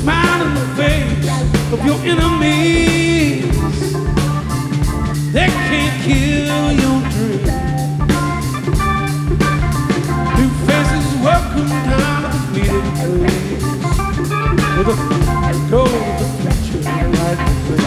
smile in the face of your enemies. They can't kill your dream. New faces welcome down to the meeting place with a go of the future right in the face.